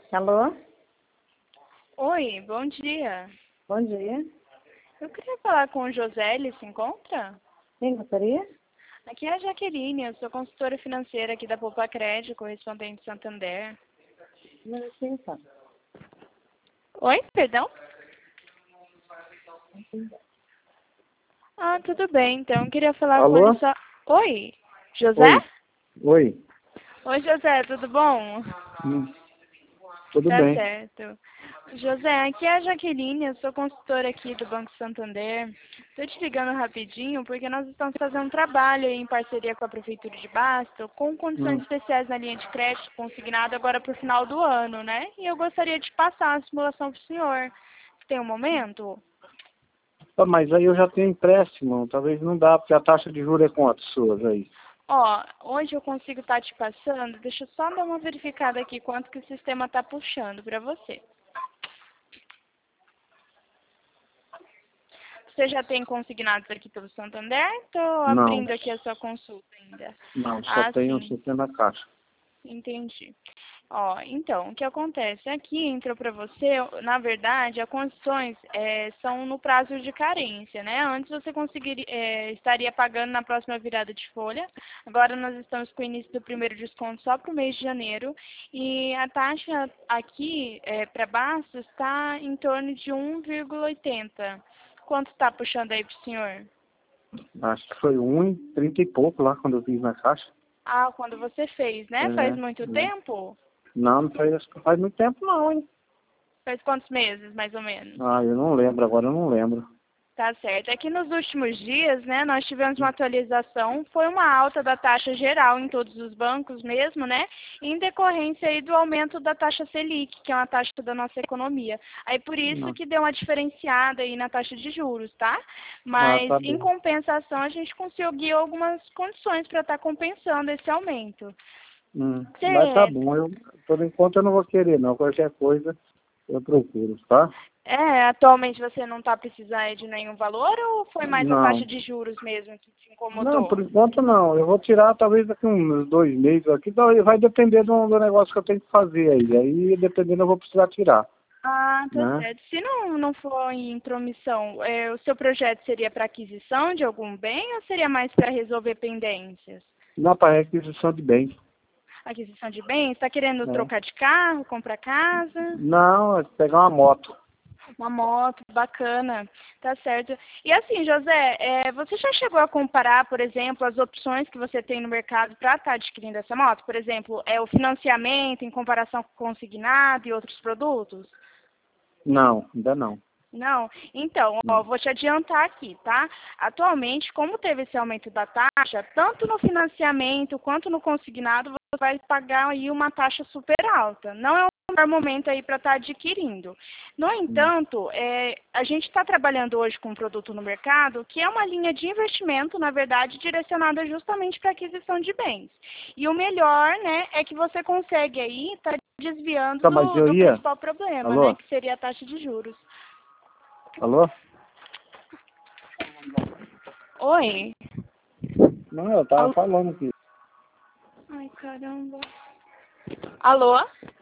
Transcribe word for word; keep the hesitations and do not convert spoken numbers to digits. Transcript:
Alô? Oi, bom dia. Bom dia. Eu queria falar com o José, ele se encontra? Quem gostaria? Aqui é a Jaqueline, eu sou consultora financeira aqui da Poupa Crédito, correspondente Santander. Não, sim, só. Oi, perdão? Ah, tudo bem, então eu queria falar com Alô? ele só... Oi, José? Oi. Oi. Oi, José, tudo bom? Hum, Tudo Tá bem. certo. José, aqui é a Jaqueline, eu sou consultora aqui do Banco Santander. Estou te ligando rapidinho porque nós estamos fazendo um trabalho aí em parceria com a Prefeitura de Basto, com condições Hum. especiais na linha de crédito consignado agora para o final do ano, né? E eu gostaria de passar a simulação para o senhor. Você tem um momento? Ah, mas aí eu já tenho empréstimo, talvez não dá, porque a taxa de juros é quantas suas aí? Ó, hoje eu consigo estar te passando, deixa eu só dar uma verificada aqui quanto que o sistema está puxando para você. Você já tem consignados aqui pelo Santander? Estou Não. abrindo aqui a sua consulta ainda. Não, só Ah, tenho, sim. só tenho na caixa. Entendi. Ó, então, o que acontece? Aqui entrou para você, na verdade, as condições é, são no prazo de carência, né? Antes você conseguiria, é, estaria pagando na próxima virada de folha. Agora nós estamos com o início do primeiro desconto só para o mês de janeiro. E a taxa aqui, é, para baixo, está em torno de um vírgula oitenta. Quanto está puxando aí para o senhor? Acho que foi um e trinta e pouco lá quando eu fiz na caixa. Ah, quando você fez, né? Faz muito É, é. tempo? Não, não faz, acho que faz muito tempo não, hein? Faz quantos meses, mais ou menos? Ah, eu não lembro, agora eu não lembro. Tá certo. É que nos últimos dias, né, nós tivemos uma atualização, foi uma alta da taxa geral em todos os bancos mesmo, né, em decorrência aí do aumento da taxa Selic, que é uma taxa da nossa economia. Aí por isso Não. que deu uma diferenciada aí na taxa de juros, tá? Ah, Mas tá em bom. compensação a gente conseguiu algumas condições para estar compensando esse aumento. Hum. Mas tá Você bom, eu, por enquanto eu não vou querer não, qualquer coisa eu procuro, tá? É, atualmente você não está precisando de nenhum valor ou foi mais a taxa Não. de juros mesmo que te Não, por incomodou? enquanto não. Eu vou tirar talvez daqui uns dois meses aqui. Então, vai depender do, do negócio que eu tenho que fazer aí. Aí, dependendo, eu vou precisar tirar, Ah, tá né? certo. Se não, não for em intromissão, é, o seu projeto seria para aquisição de algum bem ou seria mais para resolver pendências? Não para requisição de bens, Aquisição de bens? Está querendo né? trocar de carro, comprar casa? Não, é pegar uma moto. Uma moto, bacana, tá certo. E assim, José, é, você já chegou a comparar, por exemplo, as opções que você tem no mercado para estar adquirindo essa moto? Por exemplo, é o financiamento em comparação com o consignado e outros produtos? Não, ainda não. Não? Então, ó, Não. vou te adiantar aqui, tá? Atualmente, como teve esse aumento da taxa, tanto no financiamento quanto no consignado, você vai pagar aí uma taxa super alta. Não é o melhor momento aí para estar adquirindo. No Hum. entanto, é, a gente está trabalhando hoje com um produto no mercado que é uma linha de investimento, na verdade, direcionada justamente para aquisição de bens. E o melhor, né, é que você consegue aí estar desviando Tá, mas do, eu do ia... principal problema, né, Alô? que seria a taxa de juros. Alô? Oi? Não, eu tava Alô? falando aqui. Ai, caramba. Alô?